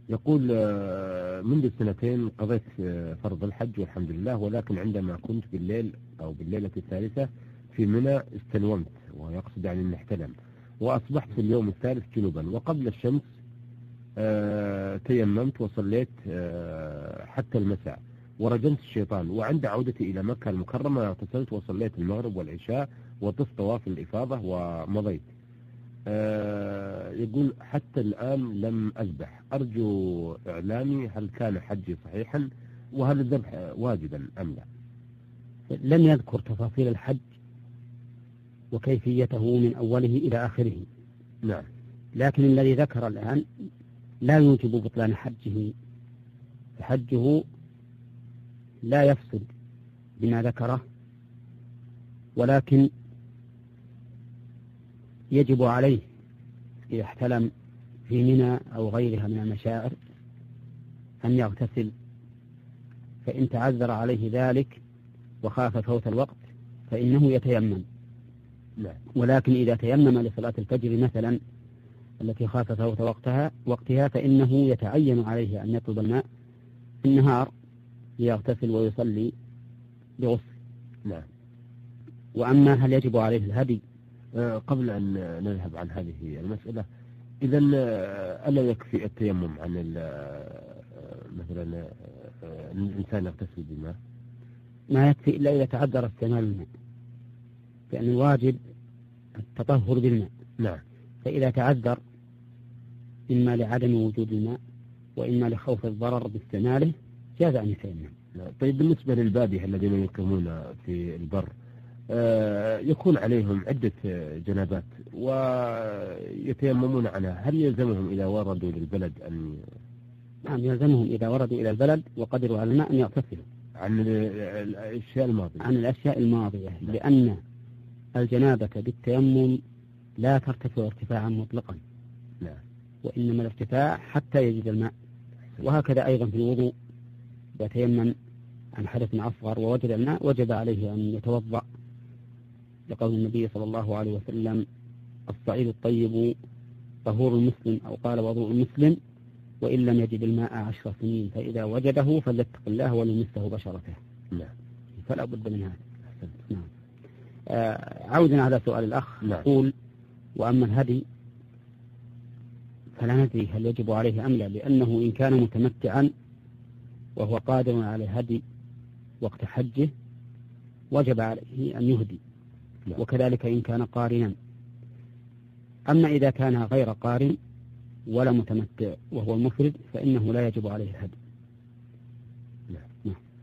يقول منذ سنتين قضيت فرض الحج والحمد لله، ولكن عندما كنت بالليل أو بالليلة الثالثة في منى استنومت، ويقصد يعني أن احتلم، وأصبحت في اليوم الثالث جنوبا، وقبل الشمس تيممت وصليت حتى المساء ورجمت الشيطان، وعند عودتي إلى مكة المكرمة اغتسلت وصليت المغرب والعشاء وطفت طواف الإفاضة ومضيت. يقول حتى الآن لم أذبح، أرجو إعلامي هل كان حجي صحيحا، وهل الذبح واجبا أم لا؟ لم يذكر تفاصيل الحج وكيفيته من أوله إلى آخره. نعم. لكن الذي ذكر الآن لا يوجب بطلان حجه، حجه لا يفسد بما ذكره، ولكن يجب عليه إذا احتلم في منى أو غيرها من المشاعر أن يغتسل، فإن تعذر عليه ذلك وخاف فوت الوقت فإنه يتيمم. ولكن إذا تيمم لصلاة الفجر مثلا التي خاف فوت وقتها فإنه يتعين عليه أن يطلب الماء في النهار ليغتسل ويصلي بغسل. نعم. وأما هل يجب عليه الهدي؟ قبل أن نذهب عن هذه المسألة، إذا ألا يكفي التيمم عن مثلا الإنسان يغتسل بالماء؟ ما يكفي إلا إذا تعذر استعمال الماء، لأن الواجب التطهر بالماء. نعم. فإذا تعذر إما لعدم وجود الماء وإما لخوف الضرر باستعماله جاز أن يتيمم. طيب بالنسبة للبادية الذين يقيمون في البر يكون عليهم عدة جنابات ويتيممون عنها، هل يلزمهم إذا وردوا للبلد أن؟ نعم، يلزمهم إذا وردوا إلى البلد وقدروا على الماء أن يغتسلوا عن الأشياء الماضية. عن الأشياء الماضية. نعم. لأن الجنابة بالتيمم لا ترتفع ارتفاعا مطلقا. نعم. وإنما الارتفاع حتى يجد الماء. وهكذا أيضا في الوضوء إذا تيمم عن حدث أصغر ووجد الماء وجب عليه أن يتوضأ، لقول النبي صلى الله عليه وسلم الصعيد الطيب طهور المسلم، أو قال وضوء المسلم، وإن لم يجد الماء 10 سنين فإذا وجده فليتق الله وليمسه بشرته. نعم. فلا بد من هذا. نعم. عودا على سؤال الأخ. نقول وأما الهدي فلا ندري هل يجب عليه أم لا، لأنه إن كان متمتعا وهو قادر على الهدي وقت حجه وجب عليه أن يهدي. وكذلك إن كان قارنا. أما إذا كان غير قارن ولا متمتع وهو المفرد فإنه لا يجب عليه الهدي.